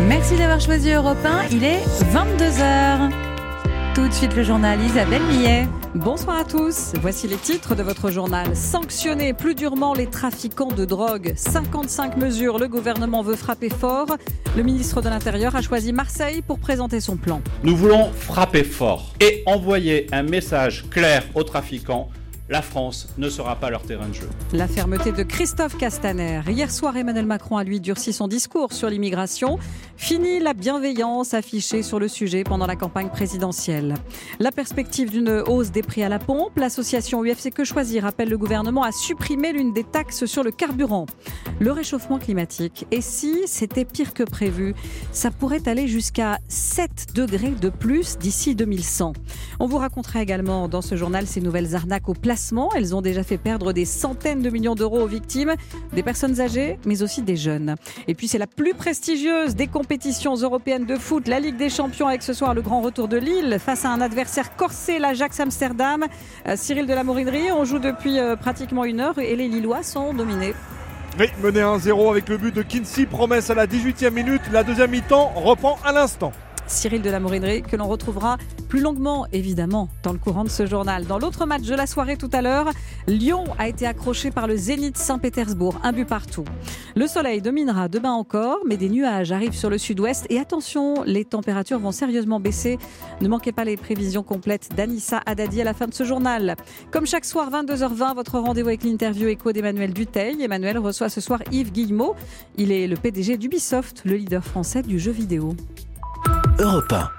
Merci d'avoir choisi Europe 1, il est 22h. Tout de suite le journal Isabelle Millet. Bonsoir à tous, voici les titres de votre journal. Sanctionner plus durement les trafiquants de drogue. 55 mesures, le gouvernement veut frapper fort. Le ministre de l'Intérieur a choisi Marseille pour présenter son plan. Nous voulons frapper fort et envoyer un message clair aux trafiquants. La France ne sera pas leur terrain de jeu. La fermeté de Christophe Castaner. Hier soir, Emmanuel Macron a lui durci son discours sur l'immigration. Fini la bienveillance affichée sur le sujet pendant la campagne présidentielle. La perspective d'une hausse des prix à la pompe. L'association UFC Que Choisir appelle le gouvernement à supprimer l'une des taxes sur le carburant. Le réchauffement climatique. Et si c'était pire que prévu, ça pourrait aller jusqu'à 7 degrés de plus d'ici 2100. On vous racontera également dans ce journal ces nouvelles arnaques au placement. Elles ont déjà fait perdre des centaines de millions d'euros aux victimes, des personnes âgées, mais aussi des jeunes. Et puis c'est la plus prestigieuse des compétitions européennes de foot, la Ligue des Champions, avec ce soir le grand retour de Lille face à un adversaire corsé, l'Ajax Amsterdam. Cyril de la Morinerie, on joue depuis pratiquement une heure et les Lillois sont dominés. Oui, mené 1-0 avec le but de Kinsey, promesse à la 18e minute. La deuxième mi-temps reprend à l'instant. Cyril de la Morinerie, que l'on retrouvera plus longuement, évidemment, dans le courant de ce journal. Dans l'autre match de la soirée tout à l'heure, Lyon a été accroché par le Zénith Saint-Pétersbourg, un but partout. Le soleil dominera demain encore, mais des nuages arrivent sur le sud-ouest. Et attention, les températures vont sérieusement baisser. Ne manquez pas les prévisions complètes d'Anissa Haddadi à la fin de ce journal. Comme chaque soir, 22h20, votre rendez-vous avec l'interview écho d'Emmanuel Dutheil. Emmanuel reçoit ce soir Yves Guillemot. Il est le PDG d'Ubisoft, le leader français du jeu vidéo. Europe 1.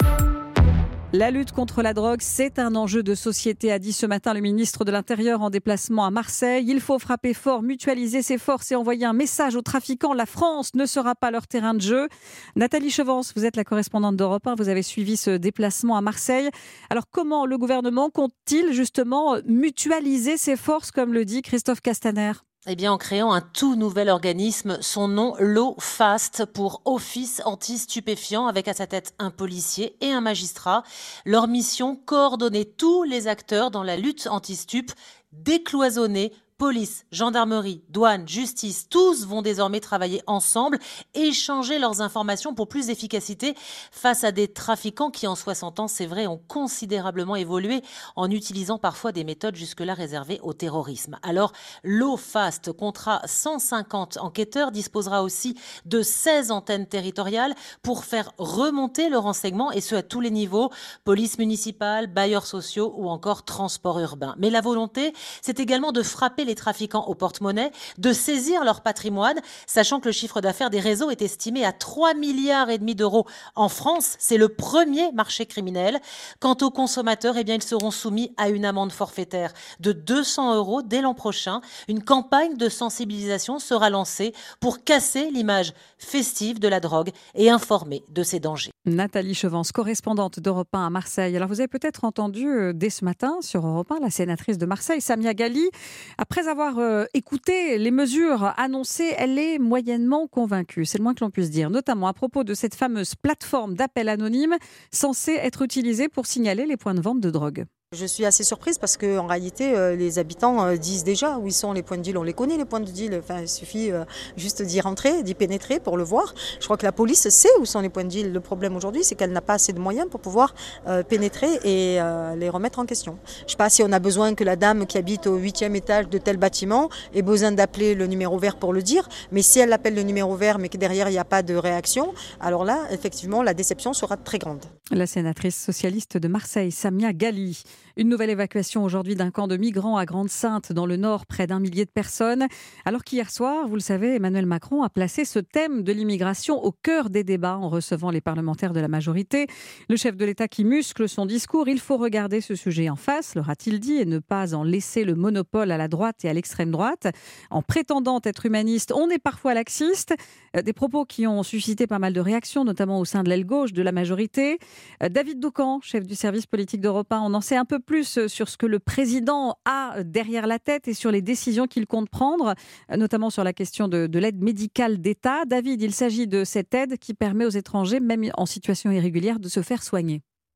La lutte contre la drogue, c'est un enjeu de société, a dit ce matin le ministre de l'Intérieur en déplacement à Marseille. Il faut frapper fort, mutualiser ses forces et envoyer un message aux trafiquants. La France ne sera pas leur terrain de jeu. Nathalie Chevance, vous êtes la correspondante d'Europe 1. Vous avez suivi ce déplacement à Marseille. Alors comment le gouvernement compte-t-il justement mutualiser ses forces, comme le dit Christophe Castaner ? Eh bien, en créant un tout nouvel organisme, son nom, l'OFAST, pour Office Anti-Stupéfiants, avec à sa tête un policier et un magistrat. Leur mission, coordonner tous les acteurs dans la lutte anti-stup, décloisonner police, gendarmerie, douane, justice, tous vont désormais travailler ensemble et échanger leurs informations pour plus d'efficacité face à des trafiquants qui, en 60 ans, c'est vrai, ont considérablement évolué en utilisant parfois des méthodes jusque-là réservées au terrorisme. Alors, l'OFAST comptera 150 enquêteurs, disposera aussi de 16 antennes territoriales pour faire remonter le renseignement, et ce à tous les niveaux, police municipale, bailleurs sociaux ou encore transport urbain. Mais la volonté, c'est également de frapper les trafiquants au porte-monnaie, de saisir leur patrimoine, sachant que le chiffre d'affaires des réseaux est estimé à 3,5 milliards d'euros en France. C'est le premier marché criminel. Quant aux consommateurs, eh bien, ils seront soumis à une amende forfaitaire de 200 € dès l'an prochain. Une campagne de sensibilisation sera lancée pour casser l'image festive de la drogue et informer de ses dangers. Nathalie Chevance, correspondante d'Europe 1 à Marseille. Alors vous avez peut-être entendu dès ce matin sur Europe 1 la sénatrice de Marseille, Samia Ghali. Après avoir écouté les mesures annoncées, elle est moyennement convaincue, c'est le moins que l'on puisse dire, notamment à propos de cette fameuse plateforme d'appel anonyme censée être utilisée pour signaler les points de vente de drogue. Je suis assez surprise parce qu'en réalité, les habitants disent déjà où ils sont les points de deal. On les connaît, les points de deal. Enfin, il suffit juste d'y rentrer, d'y pénétrer pour le voir. Je crois que la police sait où sont les points de deal. Le problème aujourd'hui, c'est qu'elle n'a pas assez de moyens pour pouvoir pénétrer et les remettre en question. Je ne sais pas si on a besoin que la dame qui habite au 8e étage de tel bâtiment ait besoin d'appeler le numéro vert pour le dire. Mais si elle appelle le numéro vert, mais que derrière, il n'y a pas de réaction, alors là, effectivement, la déception sera très grande. La sénatrice socialiste de Marseille, Samia Ghali. Une nouvelle évacuation aujourd'hui d'un camp de migrants à Grande-Synthe, dans le Nord, près d'1 millier de personnes. Alors qu'hier soir, vous le savez, Emmanuel Macron a placé ce thème de l'immigration au cœur des débats en recevant les parlementaires de la majorité. Le chef de l'État qui muscle son discours, il faut regarder ce sujet en face, leur a-t-il dit, et ne pas en laisser le monopole à la droite et à l'extrême droite. En prétendant être humaniste, on est parfois laxiste. Des propos qui ont suscité pas mal de réactions, notamment au sein de l'aile gauche de la majorité. David Doucan, chef du service politique d'Europe 1, on en sait un peu plus sur ce que le président a derrière la tête et sur les décisions qu'il compte prendre, notamment sur la question de l'aide médicale d'État. David, il s'agit de cette aide qui permet aux étrangers, même en situation irrégulière, de se faire soigner.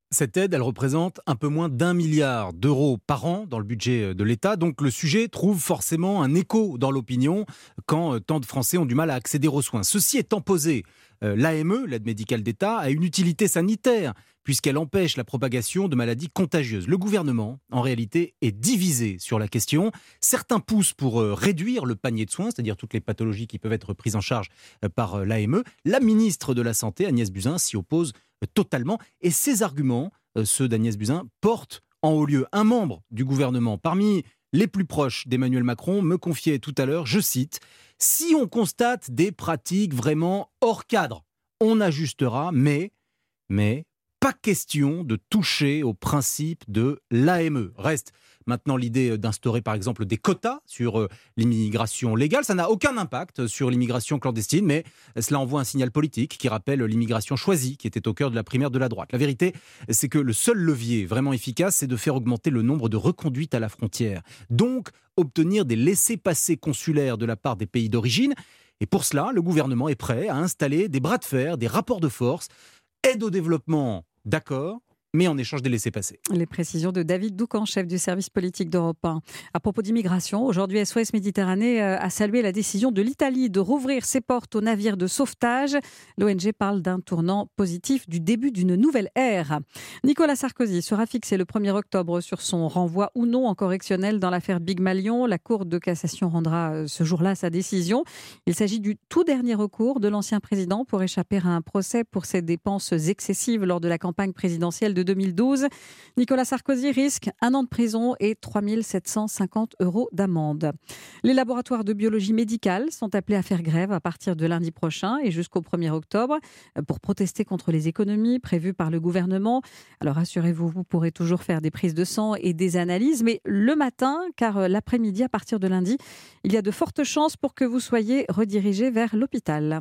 Cette aide, elle représente un peu moins d'1 milliard d'euros par an dans le budget de l'État. Donc le sujet trouve forcément un écho dans l'opinion quand tant de Français ont du mal à accéder aux soins. Ceci étant posé, l'AME, l'aide médicale d'État, a une utilité sanitaire puisqu'elle empêche la propagation de maladies contagieuses. Le gouvernement, en réalité, est divisé sur la question. Certains poussent pour réduire le panier de soins, c'est-à-dire toutes les pathologies qui peuvent être prises en charge par l'AME. La ministre de la Santé, Agnès Buzyn, s'y oppose totalement. Et ces arguments, ceux d'Agnès Buzyn, portent en haut lieu un membre du gouvernement parmi les plus proches d'Emmanuel Macron me confiait tout à l'heure, je cite, « Si on constate des pratiques vraiment hors cadre, on ajustera, mais pas question de toucher au principe de l'AME. » Reste maintenant l'idée d'instaurer par exemple des quotas sur l'immigration légale. Ça n'a aucun impact sur l'immigration clandestine, mais cela envoie un signal politique qui rappelle l'immigration choisie qui était au cœur de la primaire de la droite. La vérité, c'est que le seul levier vraiment efficace, c'est de faire augmenter le nombre de reconduites à la frontière. Donc, obtenir des laissez-passer consulaires de la part des pays d'origine. Et pour cela, le gouvernement est prêt à installer des bras de fer, des rapports de force, aide au développement, d'accord, mais en échange des laissez-passer. Les précisions de David Doucan, chef du service politique d'Europe 1. À propos d'immigration, aujourd'hui, SOS Méditerranée a salué la décision de l'Italie de rouvrir ses portes aux navires de sauvetage. L'ONG parle d'un tournant positif du début d'une nouvelle ère. Nicolas Sarkozy sera fixé le 1er octobre sur son renvoi ou non en correctionnel dans l'affaire Big Malion. La Cour de cassation rendra ce jour-là sa décision. Il s'agit du tout dernier recours de l'ancien président pour échapper à un procès pour ses dépenses excessives lors de la campagne présidentielle de 2012. Nicolas Sarkozy risque 1 an de prison et 3 750 € d'amende. Les laboratoires de biologie médicale sont appelés à faire grève à partir de lundi prochain et jusqu'au 1er octobre pour protester contre les économies prévues par le gouvernement. Alors rassurez-vous, vous pourrez toujours faire des prises de sang et des analyses, mais le matin, car l'après-midi, à partir de lundi, il y a de fortes chances pour que vous soyez redirigé vers l'hôpital.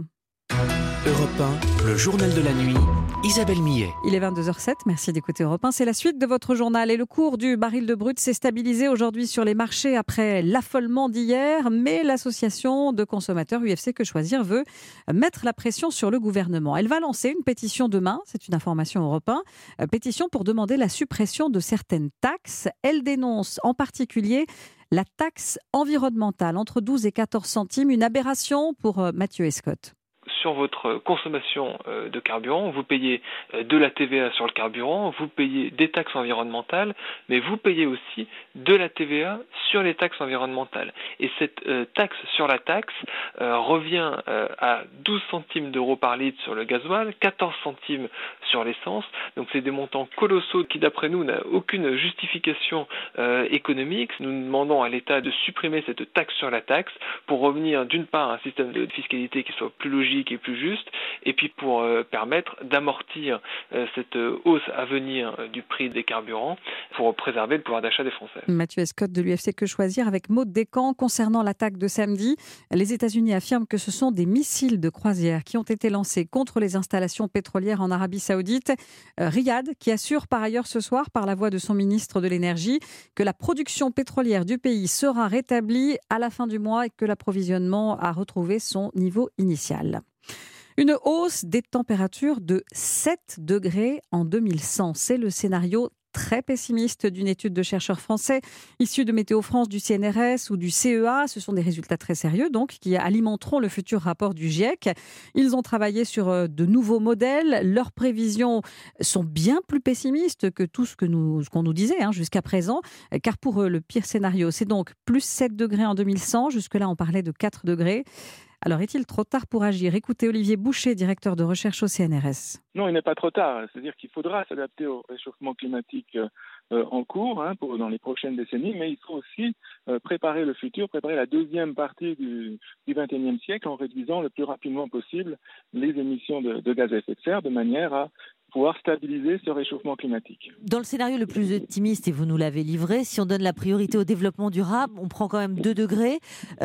Europe 1, le journal de la nuit, Isabelle Millet. Il est 22h07, merci d'écouter Europe 1. C'est la suite de votre journal et le cours du baril de brut s'est stabilisé aujourd'hui sur les marchés après l'affolement d'hier, mais l'association de consommateurs UFC Que Choisir veut mettre la pression sur le gouvernement. Elle va lancer une pétition demain, c'est une information Europe 1, pétition pour demander la suppression de certaines taxes. Elle dénonce en particulier la taxe environnementale entre 12 et 14 centimes, une aberration pour Mathieu Escotte. Sur votre consommation de carburant, vous payez de la TVA sur le carburant, vous payez des taxes environnementales, mais vous payez aussi de la TVA sur les taxes environnementales. Et cette taxe sur la taxe revient à 12 centimes d'euros par litre sur le gasoil, 14 centimes sur l'essence. Donc c'est des montants colossaux qui, d'après nous, n'ont aucune justification économique. Nous demandons à l'État de supprimer cette taxe sur la taxe pour revenir d'une part à un système de fiscalité qui soit plus logique et plus juste, et puis pour permettre d'amortir cette hausse à venir du prix des carburants pour préserver le pouvoir d'achat des Français. Mathieu Escotte de l'UFC Que Choisir avec Maud Descamps. Concernant l'attaque de samedi, les États-Unis affirment que ce sont des missiles de croisière qui ont été lancés contre les installations pétrolières en Arabie Saoudite. Riyad qui assure par ailleurs ce soir par la voix de son ministre de l'Énergie que la production pétrolière du pays sera rétablie à la fin du mois et que l'approvisionnement a retrouvé son niveau initial. Une hausse des températures de 7 degrés en 2100. C'est le scénario très pessimiste d'une étude de chercheurs français issus de Météo France, du CNRS ou du CEA. Ce sont des résultats très sérieux donc qui alimenteront le futur rapport du GIEC. Ils ont travaillé sur de nouveaux modèles. Leurs prévisions sont bien plus pessimistes que tout ce qu'on nous disait jusqu'à présent. Car pour eux, le pire scénario, c'est donc plus 7 degrés en 2100. Jusque-là, on parlait de 4 degrés. Alors, est-il trop tard pour agir ? Écoutez Olivier Boucher, directeur de recherche au CNRS. Non, il n'est pas trop tard. C'est-à-dire qu'il faudra s'adapter au réchauffement climatique en cours dans les prochaines décennies, mais il faut aussi préparer le futur, préparer la deuxième partie du XXIe siècle en réduisant le plus rapidement possible les émissions de gaz à effet de serre de manière à pouvoir stabiliser ce réchauffement climatique. Dans le scénario le plus optimiste, et vous nous l'avez livré, si on donne la priorité au développement durable, on prend quand même 2 degrés.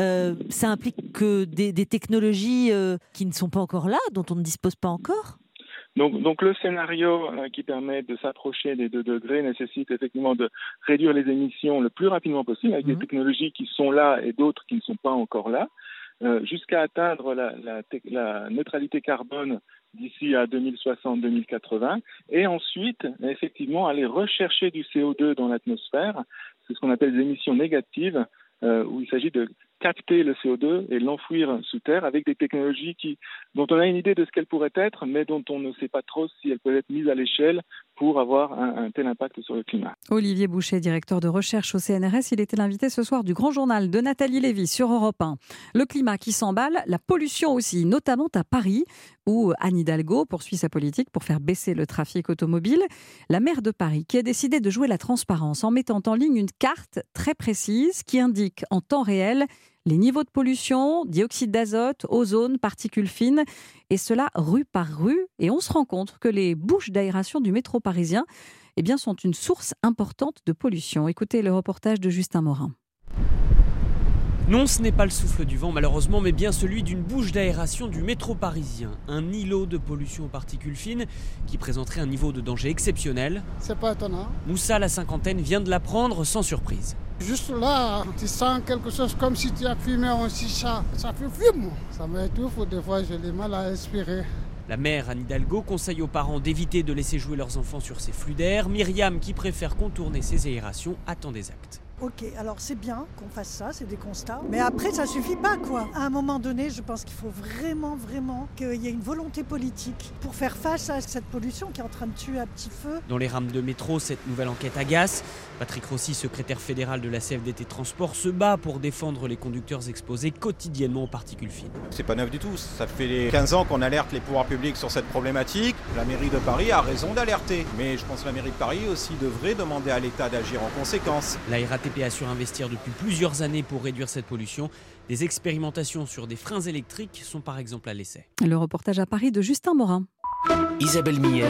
Ça implique que des technologies qui ne sont pas encore là, dont on ne dispose pas encore ? Donc le scénario qui permet de s'approcher des 2 degrés nécessite effectivement de réduire les émissions le plus rapidement possible avec des technologies qui sont là et d'autres qui ne sont pas encore là. jusqu'à atteindre la neutralité carbone d'ici à 2060-2080, et ensuite, effectivement, aller rechercher du CO2 dans l'atmosphère. C'est ce qu'on appelle les émissions négatives, où il s'agit de capter le CO2 et l'enfouir sous terre avec des technologies dont on a une idée de ce qu'elles pourraient être, mais dont on ne sait pas trop si elles peuvent être mises à l'échelle pour avoir un tel impact sur le climat. Olivier Boucher, directeur de recherche au CNRS, il était l'invité ce soir du Grand Journal de Nathalie Lévy sur Europe 1. Le climat qui s'emballe, la pollution aussi, notamment à Paris, où Anne Hidalgo poursuit sa politique pour faire baisser le trafic automobile. La maire de Paris qui a décidé de jouer la transparence en mettant en ligne une carte très précise qui indique en temps réel les niveaux de pollution, dioxyde d'azote, ozone, particules fines, et cela rue par rue. Et on se rend compte que les bouches d'aération du métro parisien sont une source importante de pollution. Écoutez le reportage de Justin Morin. Non, ce n'est pas le souffle du vent malheureusement, mais bien celui d'une bouche d'aération du métro parisien. Un îlot de pollution aux particules fines qui présenterait un niveau de danger exceptionnel. C'est pas étonnant. Moussa, la cinquantaine, vient de l'apprendre sans surprise. Juste là, tu sens quelque chose comme si tu as fumé un chicha. Ça fait fume. Ça m'étouffe, des fois j'ai du mal à respirer. La maire Anne Hidalgo conseille aux parents d'éviter de laisser jouer leurs enfants sur ces flux d'air. Myriam, qui préfère contourner ces aérations, attend des actes. Ok, alors c'est bien qu'on fasse ça, c'est des constats. Mais après, ça suffit pas, quoi. À un moment donné, je pense qu'il faut vraiment qu'il y ait une volonté politique pour faire face à cette pollution qui est en train de tuer à petit feu. Dans les rames de métro, cette nouvelle enquête agace. Patrick Rossi, secrétaire fédéral de la CFDT Transport, se bat pour défendre les conducteurs exposés quotidiennement aux particules fines. C'est pas neuf du tout. Ça fait 15 ans qu'on alerte les pouvoirs publics sur cette problématique. La mairie de Paris a raison d'alerter. Mais je pense que la mairie de Paris aussi devrait demander à l'État d'agir en conséquence. La RATP assure investir depuis plusieurs années pour réduire cette pollution. Des expérimentations sur des freins électriques sont par exemple à l'essai. Le reportage à Paris de Justin Morin. Isabelle Millet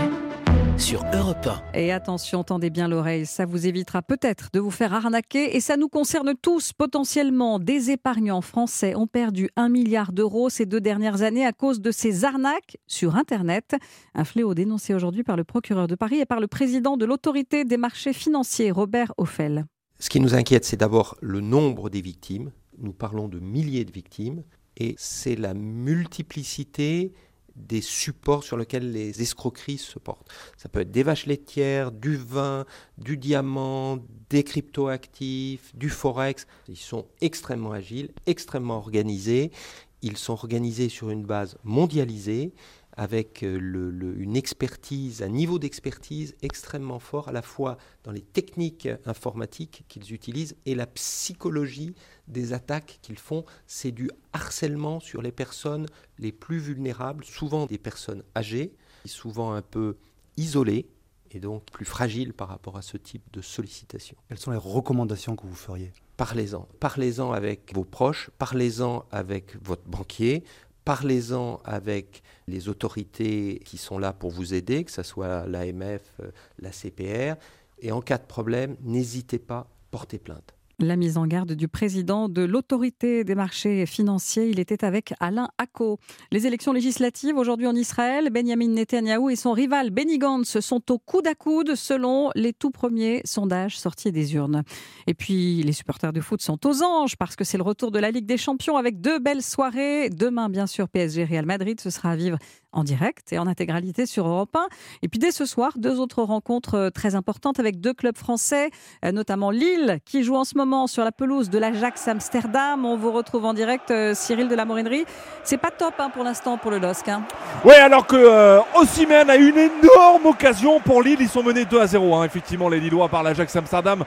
sur Europe 1. Et attention, tendez bien l'oreille, ça vous évitera peut-être de vous faire arnaquer et ça nous concerne tous potentiellement. Des épargnants français ont perdu 1 milliard d'euros ces 2 dernières années à cause de ces arnaques sur Internet. Un fléau dénoncé aujourd'hui par le procureur de Paris et par le président de l'autorité des marchés financiers, Robert Ophel. Ce qui nous inquiète, c'est d'abord le nombre des victimes. Nous parlons de milliers de victimes et c'est la multiplicité des supports sur lesquels les escroqueries se portent. Ça peut être des vaches laitières, du vin, du diamant, des cryptoactifs, du forex. Ils sont extrêmement agiles, extrêmement organisés. Ils sont organisés sur une base mondialisée avec une expertise, un niveau d'expertise extrêmement fort, à la fois dans les techniques informatiques qu'ils utilisent et la psychologie des attaques qu'ils font. C'est du harcèlement sur les personnes les plus vulnérables, souvent des personnes âgées, souvent un peu isolées et donc plus fragiles par rapport à ce type de sollicitation. Quelles sont les recommandations que vous feriez ? Parlez-en. Parlez-en avec vos proches, parlez-en avec votre banquier, parlez-en avec les autorités qui sont là pour vous aider, que ce soit l'AMF, la CPR. Et en cas de problème, n'hésitez pas à porter plainte. La mise en garde du président de l'autorité des marchés financiers, il était avec Alain Acco. Les élections législatives aujourd'hui en Israël, Benjamin Netanyahou et son rival Benny Gantz sont au coude à coude selon les tout premiers sondages sortis des urnes. Et puis les supporters de foot sont aux anges parce que c'est le retour de la Ligue des Champions avec 2 belles soirées. Demain bien sûr PSG Real Madrid, ce sera à vivre en direct et en intégralité sur Europe 1. Et puis dès ce soir, 2 autres rencontres très importantes avec 2 clubs français, notamment Lille qui joue en ce moment sur la pelouse de l'Ajax Amsterdam. On vous retrouve en direct, Cyril de la Morinerie. C'est pas top pour l'instant pour le LOSC. Oui, alors que Osimhen a eu une énorme occasion pour Lille. Ils sont menés 2-0. Effectivement, les Lillois par l'Ajax Amsterdam.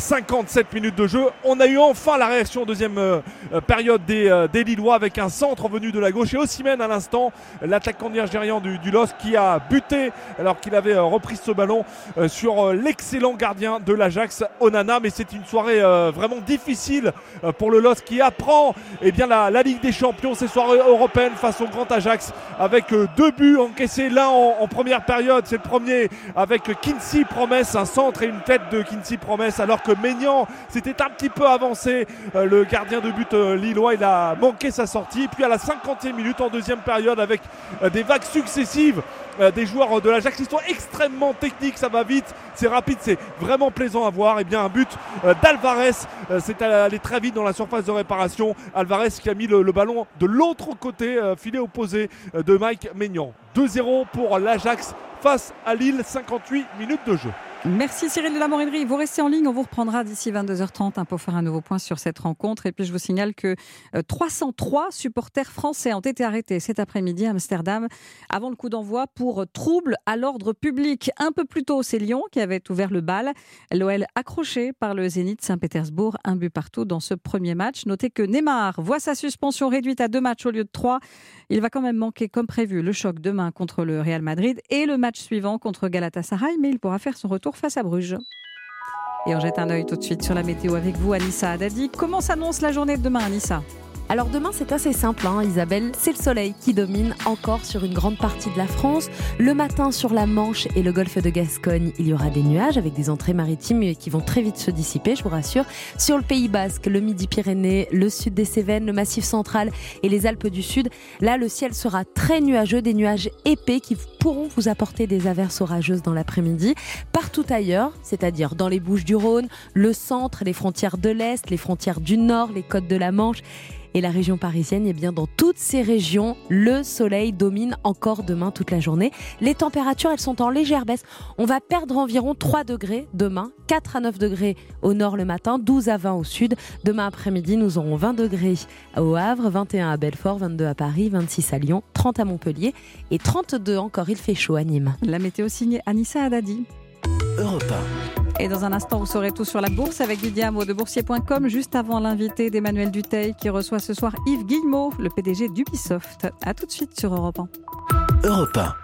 57 minutes de jeu. On a eu enfin la réaction en deuxième période des Lillois avec un centre venu de la gauche. Et Osimhen à l'instant, l'attaquant algérien du LOSC qui a buté alors qu'il avait repris ce ballon sur l'excellent gardien de l'Ajax, Onana. Mais c'est une soirée vraiment difficile pour le LOSC qui apprend la Ligue des Champions, ces soirées européennes face au grand Ajax avec 2 buts encaissés, l'un en première période, c'est le premier avec Kinsey Promesse, un centre et une tête de Kinsey Promesse alors que Maignan s'était un petit peu avancé, le gardien de but lillois, il a manqué sa sortie. Puis à la 50e minute en deuxième période avec des vagues successives des joueurs de l'Ajax qui sont extrêmement techniques, ça va vite, c'est rapide, c'est vraiment plaisant à voir. Et bien un but d'Alvarez c'est allé très vite dans la surface de réparation. Alvarez qui a mis le ballon de l'autre côté, filet opposé de Mike Maignan. 2-0 pour l'Ajax face à Lille, 58 minutes de jeu. Merci Cyril de la Morinerie. Vous restez en ligne, on vous reprendra d'ici 22h30 pour faire un nouveau point sur cette rencontre. Et puis je vous signale que 303 supporters français ont été arrêtés cet après-midi à Amsterdam avant le coup d'envoi pour trouble à l'ordre public. Un peu plus tôt, c'est Lyon qui avait ouvert le bal. L'OL accroché par le Zénith Saint-Pétersbourg, 1-1 dans ce premier match. Notez que Neymar voit sa suspension réduite à 2 matchs au lieu de 3. Il va quand même manquer comme prévu le choc demain contre le Real Madrid et le match suivant contre Galatasaray, mais il pourra faire son retour face à Bruges. Et on jette un œil tout de suite sur la météo avec vous, Anissa Haddadi. Comment s'annonce la journée de demain, Anissa ? Alors demain, c'est assez simple, Isabelle. C'est le soleil qui domine encore sur une grande partie de la France. Le matin, sur la Manche et le golfe de Gascogne, il y aura des nuages avec des entrées maritimes qui vont très vite se dissiper, je vous rassure. Sur le Pays Basque, le Midi-Pyrénées, le sud des Cévennes, le Massif central et les Alpes du Sud, là, le ciel sera très nuageux, des nuages épais qui pourront vous apporter des averses orageuses dans l'après-midi. Partout ailleurs, c'est-à-dire dans les Bouches-du-Rhône, le centre, les frontières de l'Est, les frontières du Nord, les côtes de la Manche et la région parisienne, bien dans toutes ces régions, le soleil domine encore demain toute la journée. Les températures, elles sont en légère baisse. On va perdre environ 3 degrés demain, 4 à 9 degrés au nord le matin, 12 à 20 au sud. Demain après-midi, nous aurons 20 degrés au Havre, 21 à Belfort, 22 à Paris, 26 à Lyon, 30 à Montpellier et 32 encore, il fait chaud à Nîmes. La météo signée Anissa Haddadi. Europe 1. Et dans un instant, vous saurez tout sur la bourse avec Didier Hameau de boursier.com, juste avant l'invité d'Emmanuel Dutheil qui reçoit ce soir Yves Guillemot, le PDG d'Ubisoft. A tout de suite sur Europe 1. Europe 1.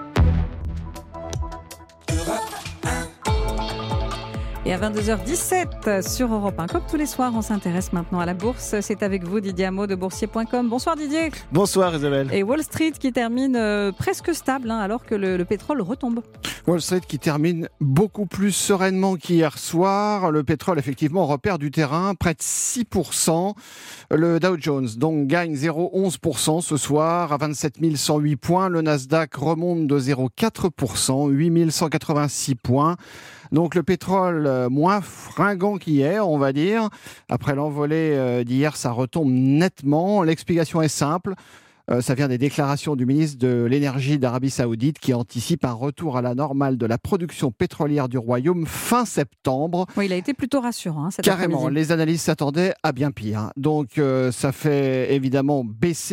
Et à 22h17 sur Europe 1, comme tous les soirs, on s'intéresse maintenant à la bourse. C'est avec vous Didier Hameau de boursier.com. Bonsoir Didier. Bonsoir Isabelle. Et Wall Street qui termine presque stable alors que le pétrole retombe. Wall Street qui termine beaucoup plus sereinement qu'hier soir. Le pétrole effectivement repère du terrain, près de 6%. Le Dow Jones donc gagne 0,11% ce soir à 27 108 points. Le Nasdaq remonte de 0,4%, 8 186 points. Donc le pétrole moins fringant qu'hier, on va dire. Après l'envolée d'hier, ça retombe nettement. L'explication est simple. Ça vient des déclarations du ministre de l'Énergie d'Arabie Saoudite qui anticipe un retour à la normale de la production pétrolière du royaume fin septembre. Oui, il a été plutôt rassurant cet Carrément, après-midi. les analystes s'attendaient à bien pire. Donc ça fait évidemment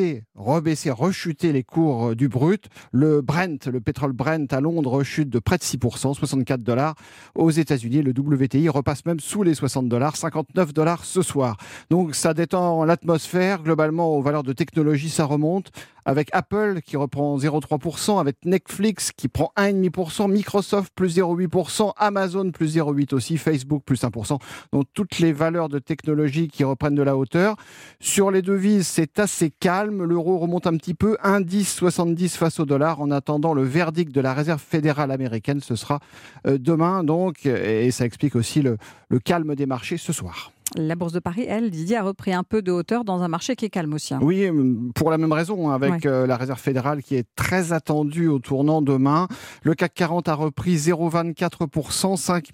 rechuter les cours du brut. Le pétrole Brent à Londres rechute de près de 6%, $64. Aux États-Unis, le WTI repasse même sous les $60, $59 ce soir. Donc ça détend l'atmosphère. Globalement, aux valeurs de technologie, ça remonte. Avec Apple qui reprend 0,3%, avec Netflix qui prend 1,5%, Microsoft plus 0,8%, Amazon plus 0,8% aussi, Facebook plus 1%. Donc toutes les valeurs de technologie qui reprennent de la hauteur. Sur les devises, c'est assez calme. L'euro remonte un petit peu, 1,1070 face au dollar. En attendant le verdict de la Réserve fédérale américaine, ce sera demain donc. Et ça explique aussi le calme des marchés ce soir. La Bourse de Paris, elle, Didier, a repris un peu de hauteur dans un marché qui est calme aussi. Oui, pour la même raison, avec la Réserve fédérale qui est très attendue au tournant demain. Le CAC 40 a repris 0,24%,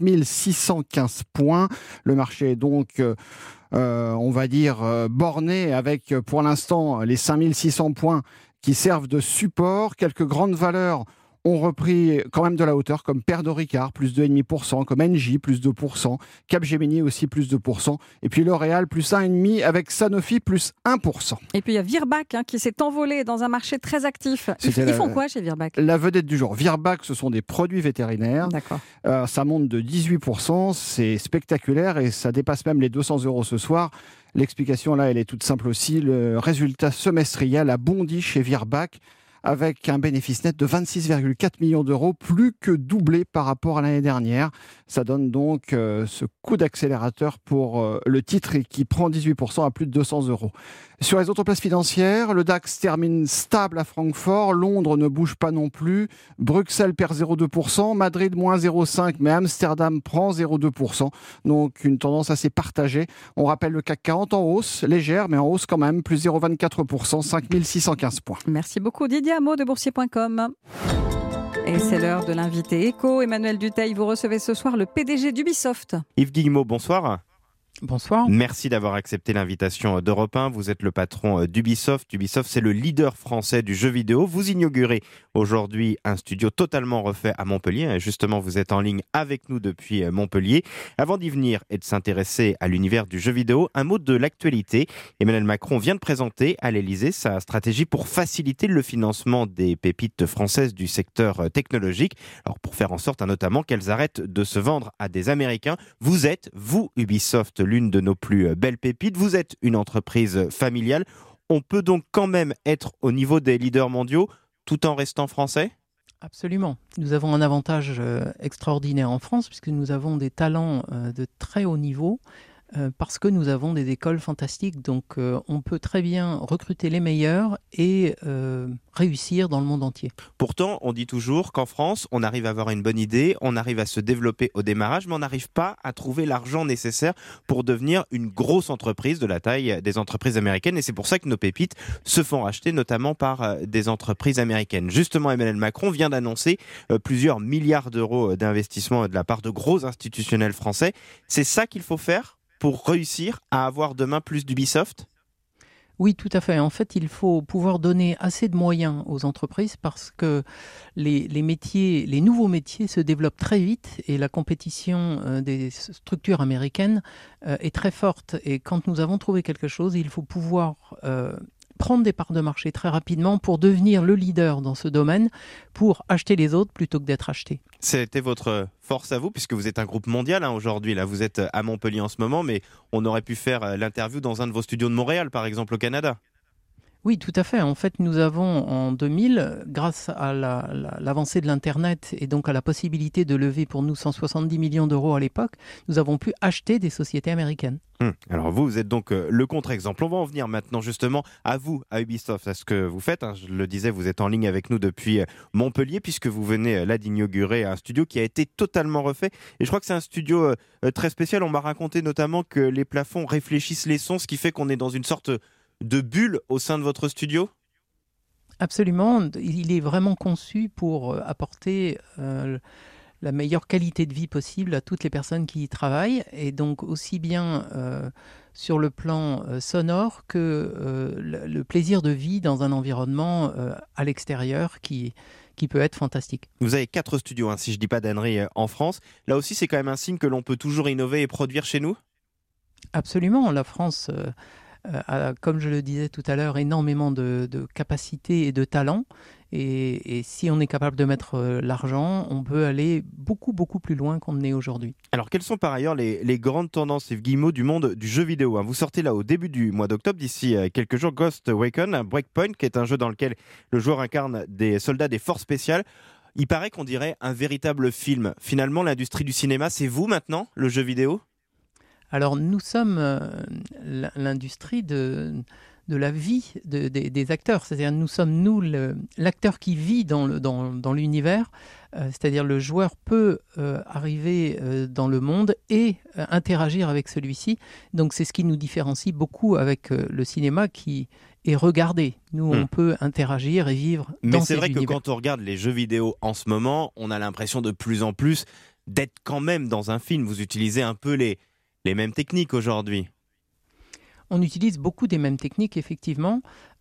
5615 points. Le marché est donc, on va dire, borné avec pour l'instant les 5600 points qui servent de support. Quelques grandes valeurs ont repris quand même de la hauteur, comme Pernod Ricard, plus 2,5%, comme Engie, plus 2%, Capgemini aussi, plus 2%, et puis L'Oréal, plus 1,5%, avec Sanofi, plus 1%. Et puis il y a Virbac qui s'est envolé dans un marché très actif. Ils font quoi chez Virbac ? La vedette du jour. Virbac, ce sont des produits vétérinaires. D'accord. Ça monte de 18%, c'est spectaculaire, et ça dépasse même les 200 € ce soir. L'explication là, elle est toute simple aussi. Le résultat semestriel a bondi chez Virbac, avec un bénéfice net de 26,4 millions d'euros, plus que doublé par rapport à l'année dernière. Ça donne donc ce coup d'accélérateur pour le titre qui prend 18% à plus de 200 €. Sur les autres places financières, le DAX termine stable à Francfort, Londres ne bouge pas non plus, Bruxelles perd 0,2%, Madrid moins 0,5%, mais Amsterdam prend 0,2%. Donc une tendance assez partagée. On rappelle le CAC 40 en hausse, légère, mais en hausse quand même, plus 0,24%, 5615 points. Merci beaucoup Didier Hameau de boursier.com. Et c'est l'heure de l'invité éco. Emmanuel Dutheil, vous recevez ce soir le PDG d'Ubisoft. Yves Guillemot, bonsoir. Bonsoir. Merci d'avoir accepté l'invitation d'Europe 1. Vous êtes le patron d'Ubisoft. Ubisoft, c'est le leader français du jeu vidéo. Vous inaugurez aujourd'hui un studio totalement refait à Montpellier. Justement, vous êtes en ligne avec nous depuis Montpellier. Avant d'y venir et de s'intéresser à l'univers du jeu vidéo, un mot de l'actualité. Emmanuel Macron vient de présenter à l'Elysée sa stratégie pour faciliter le financement des pépites françaises du secteur technologique. Alors, pour faire en sorte notamment qu'elles arrêtent de se vendre à des Américains. Vous êtes, vous, Ubisoft, l'une de nos plus belles pépites. Vous êtes une entreprise familiale. On peut donc quand même être au niveau des leaders mondiaux tout en restant français ? Absolument. Nous avons un avantage extraordinaire en France puisque nous avons des talents de très haut niveau parce que nous avons des écoles fantastiques. Donc on peut très bien recruter les meilleurs et réussir dans le monde entier. Pourtant, on dit toujours qu'en France, on arrive à avoir une bonne idée, on arrive à se développer au démarrage, mais on n'arrive pas à trouver l'argent nécessaire pour devenir une grosse entreprise de la taille des entreprises américaines. Et c'est pour ça que nos pépites se font racheter, notamment par des entreprises américaines. Justement, Emmanuel Macron vient d'annoncer plusieurs milliards d'euros d'investissement de la part de gros institutionnels français. C'est ça qu'il faut faire pour réussir à avoir demain plus d'Ubisoft ? Oui, tout à fait. En fait, il faut pouvoir donner assez de moyens aux entreprises parce que les nouveaux métiers se développent très vite et la compétition des structures américaines est très forte. Et quand nous avons trouvé quelque chose, il faut pouvoir prendre des parts de marché très rapidement pour devenir le leader dans ce domaine, pour acheter les autres plutôt que d'être acheté. C'était votre force à vous, puisque vous êtes un groupe mondial aujourd'hui. Là, vous êtes à Montpellier en ce moment, mais on aurait pu faire l'interview dans un de vos studios de Montréal, par exemple, au Canada. Oui, tout à fait. En fait, nous avons en 2000, grâce à l'avancée de l'Internet et donc à la possibilité de lever pour nous 170 millions d'euros à l'époque, nous avons pu acheter des sociétés américaines. Alors vous êtes donc le contre-exemple. On va en venir maintenant justement à vous, à Ubisoft, à ce que vous faites. Je le disais, vous êtes en ligne avec nous depuis Montpellier puisque vous venez là d'inaugurer un studio qui a été totalement refait. Et je crois que c'est un studio très spécial. On m'a raconté notamment que les plafonds réfléchissent les sons, ce qui fait qu'on est dans une sorte de bulle au sein de votre studio ? Absolument. Il est vraiment conçu pour apporter la meilleure qualité de vie possible à toutes les personnes qui y travaillent, et donc aussi bien sur le plan sonore que le plaisir de vie dans un environnement à l'extérieur qui peut être fantastique. Vous avez 4 studios, si je ne dis pas d'ânerie, en France. Là aussi, c'est quand même un signe que l'on peut toujours innover et produire chez nous ? Absolument. La France a, comme je le disais tout à l'heure, énormément de capacités et de talents. Et si on est capable de mettre l'argent, on peut aller beaucoup, beaucoup plus loin qu'on est aujourd'hui. Alors, quelles sont par ailleurs les grandes tendances, Yves Guillemot, du monde du jeu vidéo ? Vous sortez là au début du mois d'octobre, d'ici quelques jours, Ghost Recon Breakpoint, qui est un jeu dans lequel le joueur incarne des soldats des forces spéciales. Il paraît qu'on dirait un véritable film. Finalement, l'industrie du cinéma, c'est vous maintenant, le jeu vidéo ? Alors, nous sommes l'industrie de la vie des acteurs. C'est-à-dire, nous sommes, l'acteur qui vit dans l'univers. C'est-à-dire, le joueur peut arriver dans le monde et interagir avec celui-ci. Donc, c'est ce qui nous différencie beaucoup avec le cinéma qui est regardé. Nous, on peut interagir et vivre dans ces univers. Mais c'est vrai que quand on regarde les jeux vidéo en ce moment, on a l'impression de plus en plus d'être quand même dans un film. Vous utilisez un peu les mêmes techniques aujourd'hui. On utilise beaucoup des mêmes techniques, effectivement,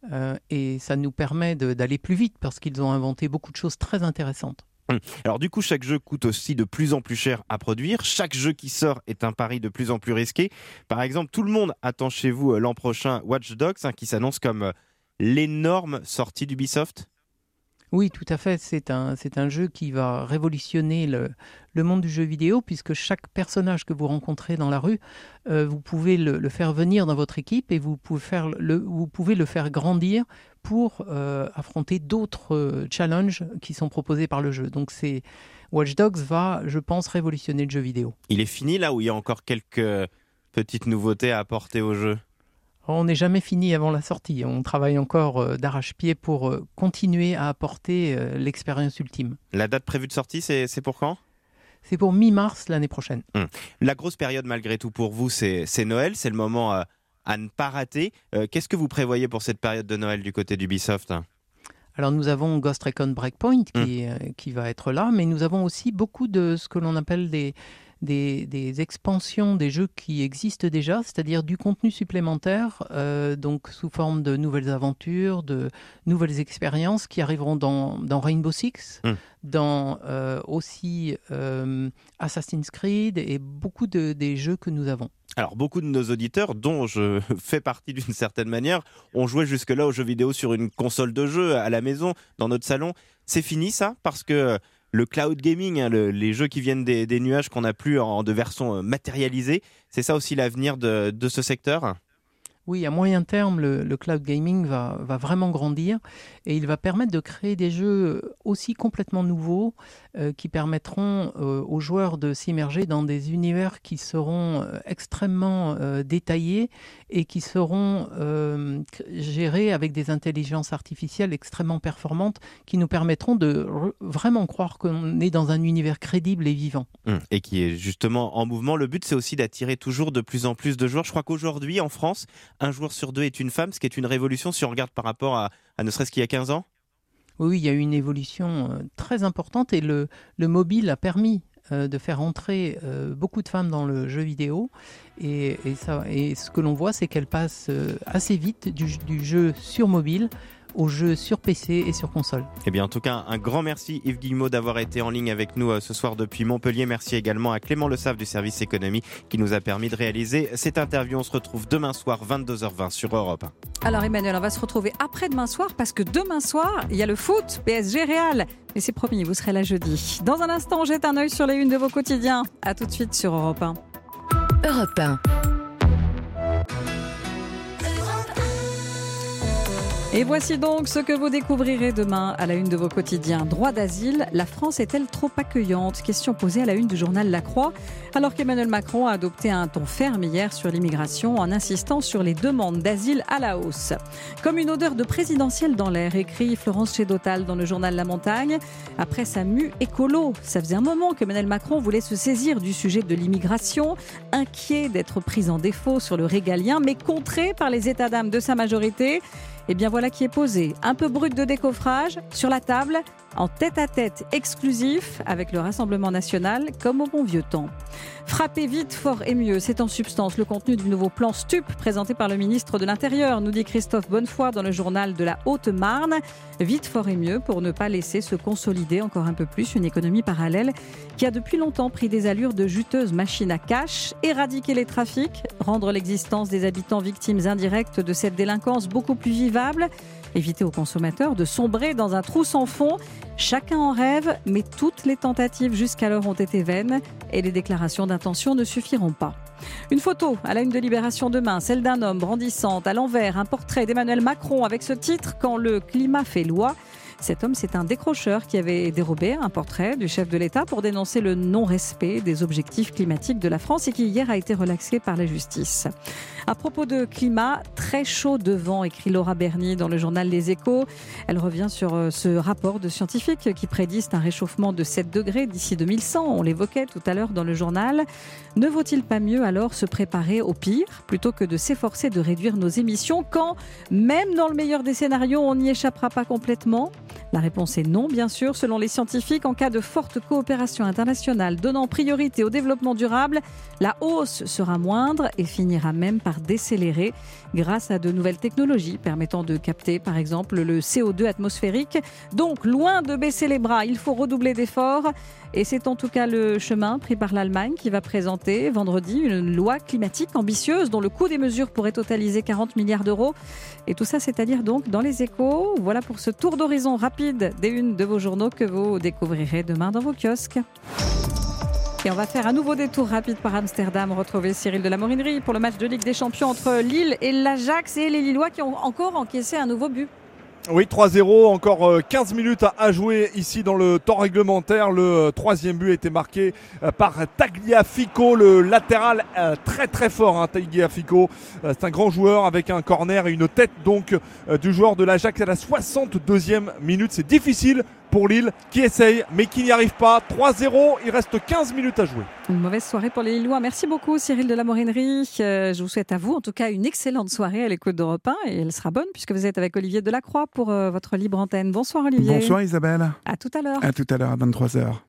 et ça nous permet d'aller plus vite parce qu'ils ont inventé beaucoup de choses très intéressantes. Alors du coup, chaque jeu coûte aussi de plus en plus cher à produire. Chaque jeu qui sort est un pari de plus en plus risqué. Par exemple, tout le monde attend chez vous l'an prochain Watch Dogs, qui s'annonce comme l'énorme sortie d'Ubisoft. Oui, tout à fait. C'est un jeu qui va révolutionner le monde du jeu vidéo, puisque chaque personnage que vous rencontrez dans la rue, vous pouvez le faire venir dans votre équipe et vous pouvez le faire grandir pour affronter d'autres challenges qui sont proposés par le jeu. Donc Watch Dogs va, je pense, révolutionner le jeu vidéo. Il est fini là où il y a encore quelques petites nouveautés à apporter au jeu ? On n'est jamais fini avant la sortie. On travaille encore d'arrache-pied pour continuer à apporter l'expérience ultime. La date prévue de sortie, c'est pour quand ? C'est pour mi-mars l'année prochaine. La grosse période malgré tout pour vous, c'est Noël. C'est le moment à ne pas rater. Qu'est-ce que vous prévoyez pour cette période de Noël du côté d'Ubisoft ? Alors nous avons Ghost Recon Breakpoint qui va être là, mais nous avons aussi beaucoup de ce que l'on appelle des expansions des jeux qui existent déjà, c'est-à-dire du contenu supplémentaire, donc sous forme de nouvelles aventures, de nouvelles expériences qui arriveront dans Rainbow Six, dans aussi Assassin's Creed et beaucoup des jeux que nous avons. Alors, beaucoup de nos auditeurs, dont je fais partie d'une certaine manière, ont joué jusque-là aux jeux vidéo sur une console de jeu à la maison, dans notre salon. C'est fini ça? Parce que le cloud gaming, les jeux qui viennent des nuages qu'on n'a plus de version matérialisée, c'est ça aussi l'avenir de ce secteur? Oui, à moyen terme, le cloud gaming va vraiment grandir et il va permettre de créer des jeux aussi complètement nouveaux qui permettront aux joueurs de s'immerger dans des univers qui seront extrêmement détaillés et qui seront gérés avec des intelligences artificielles extrêmement performantes qui nous permettront de vraiment croire qu'on est dans un univers crédible et vivant. Et qui est justement en mouvement. Le but, c'est aussi d'attirer toujours de plus en plus de joueurs. Je crois qu'aujourd'hui, en France, un joueur sur deux est une femme, ce qui est une révolution si on regarde par rapport à ne serait-ce qu'il y a 15 ans. Oui, il y a eu une évolution très importante et le mobile a permis de faire entrer beaucoup de femmes dans le jeu vidéo. Et ce que l'on voit, c'est qu'elles passent assez vite du jeu sur mobile au jeu sur PC et sur console. Eh bien, en tout cas, un grand merci Yves Guillemot d'avoir été en ligne avec nous ce soir depuis Montpellier. Merci également à Clément Le Save du service économie qui nous a permis de réaliser cette interview. On se retrouve demain soir, 22h20 sur Europe 1. Alors Emmanuel, on va se retrouver après-demain soir parce que demain soir, il y a le foot, PSG Real. Mais c'est promis, vous serez là jeudi. Dans un instant, on jette un œil sur les unes de vos quotidiens. À tout de suite sur Europe 1. Europe 1. Et voici donc ce que vous découvrirez demain à la une de vos quotidiens. Droit d'asile, la France est-elle trop accueillante? Question posée à la une du journal La Croix, alors qu'Emmanuel Macron a adopté un ton ferme hier sur l'immigration en insistant sur les demandes d'asile à la hausse. Comme une odeur de présidentielle dans l'air, écrit Florence Chédotal dans le journal La Montagne. Après sa mue écolo, ça faisait un moment qu'Emmanuel Macron voulait se saisir du sujet de l'immigration, inquiet d'être pris en défaut sur le régalien, mais contré par les états d'âme de sa majorité. Et bien voilà qui est posé, un peu brut de décoffrage, sur la table, en tête-à-tête exclusif avec le Rassemblement national, comme au bon vieux temps. Frapper vite, fort et mieux, c'est en substance le contenu du nouveau plan STUP présenté par le ministre de l'Intérieur, nous dit Christophe Bonnefoy dans le journal de la Haute-Marne. Vite, fort et mieux pour ne pas laisser se consolider encore un peu plus une économie parallèle qui a depuis longtemps pris des allures de juteuse machine à cash, éradiquer les trafics, rendre l'existence des habitants victimes indirectes de cette délinquance beaucoup plus vivable, éviter aux consommateurs de sombrer dans un trou sans fond. Chacun en rêve, mais toutes les tentatives jusqu'alors ont été vaines et les déclarations d'intention ne suffiront pas. Une photo à la une de Libération demain, celle d'un homme brandissant à l'envers un portrait d'Emmanuel Macron avec ce titre « Quand le climat fait loi ». Cet homme, c'est un décrocheur qui avait dérobé un portrait du chef de l'État pour dénoncer le non-respect des objectifs climatiques de la France et qui hier a été relaxé par la justice. À propos de climat, très chaud devant, écrit Laura Berny dans le journal Les Échos. Elle revient sur ce rapport de scientifiques qui prédisent un réchauffement de 7 degrés d'ici 2100. On l'évoquait tout à l'heure dans le journal. Ne vaut-il pas mieux alors se préparer au pire plutôt que de s'efforcer de réduire nos émissions quand, même dans le meilleur des scénarios, on n'y échappera pas complètement? La réponse est non, bien sûr. Selon les scientifiques, en cas de forte coopération internationale donnant priorité au développement durable, la hausse sera moindre et finira même par décélérer grâce à de nouvelles technologies permettant de capter, par exemple, le CO2 atmosphérique. Donc, loin de baisser les bras, il faut redoubler d'efforts. Et c'est en tout cas le chemin pris par l'Allemagne qui va présenter vendredi une loi climatique ambitieuse dont le coût des mesures pourrait totaliser 40 milliards d'euros. Et tout ça, c'est-à-dire donc dans les Échos. Voilà pour ce tour d'horizon rapide des unes de vos journaux que vous découvrirez demain dans vos kiosques. Et on va faire un nouveau détour rapide par Amsterdam, retrouver Cyril de la Morinerie pour le match de Ligue des Champions entre Lille et l'Ajax et les Lillois qui ont encore encaissé un nouveau but. Oui, 3-0, encore 15 minutes à jouer ici dans le temps réglementaire. Le troisième but a été marqué par Tagliafico, le latéral très très fort. Tagliafico, c'est un grand joueur avec un corner et une tête donc du joueur de l'Ajax à la 62e minute. C'est difficile pour Lille qui essaye mais qui n'y arrive pas. 3-0, il reste 15 minutes à jouer. Une mauvaise soirée pour les Lillois. Merci beaucoup Cyril de la Morinerie. Je vous souhaite à vous en tout cas une excellente soirée à l'écoute d'Europe 1 et elle sera bonne puisque vous êtes avec Olivier Delacroix pour votre libre antenne. Bonsoir Olivier. Bonsoir Isabelle. À tout à l'heure. À tout à l'heure à 23h.